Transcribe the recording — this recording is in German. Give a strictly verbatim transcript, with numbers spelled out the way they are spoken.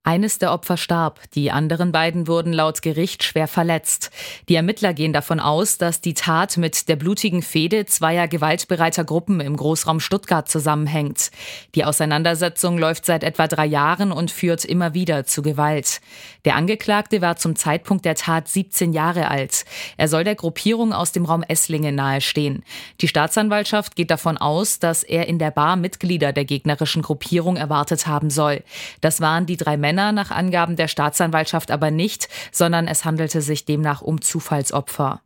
Eines der Opfer starb, die anderen beiden wurden laut Gericht schwer verletzt. Die Ermittler gehen davon aus, dass die Tat mit der blutigen Fehde zweier gewaltbereiter Gruppen im Großraum Stuttgart zusammenhängt. Die Auseinandersetzung läuft seit etwa drei Jahren und führt immer wieder zu Gewalt. Der Angeklagte war zum Zeitpunkt der Tat siebzehn Jahre alt. Er soll der Gruppierung aus dem Raum Esslingen nahestehen. Die Staatsanwaltschaft geht davon aus, dass er in der Bar Mitglieder der gegnerischen Gruppierung erwartet haben soll. Das waren die drei Männer nach Angaben der Staatsanwaltschaft aber nicht, sondern es handelte sich demnach um Zufallsopfer.